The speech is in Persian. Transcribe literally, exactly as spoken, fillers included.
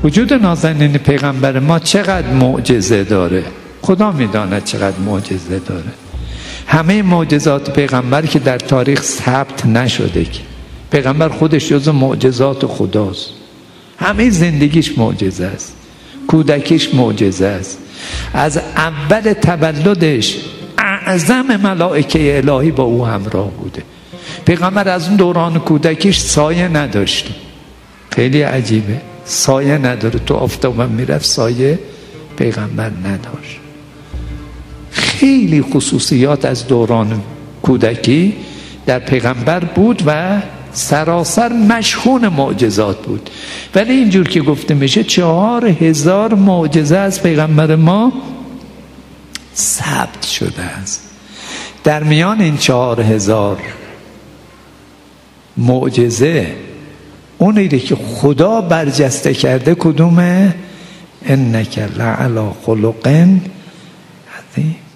وجود نازنین پیغمبر ما چقدر معجزه داره، خدا میداند چقدر معجزه داره. همه معجزات پیغمبر که در تاریخ ثبت نشده، که پیغمبر خودش جزو معجزات خداست. همه زندگیش معجزه است، کودکیش معجزه است. از اول تولدش اعظم ملائکه الهی با او همراه بوده. پیغمبر از اون دوران کودکیش سایه نداشت. خیلی عجیبه، سایه نداره. تو آفتاب هم میرفت سایه پیغمبر نداشت. خیلی خصوصیات از دوران کودکی در پیغمبر بود و سراسر مشحون معجزات بود. ولی اینجور که گفته میشه چهار هزار معجزه از پیغمبر ما ثبت شده است. در میان این چهار هزار معجزه اونی که خدا برجسته کرده کدومه؟ انک لعلی خلق عظیم.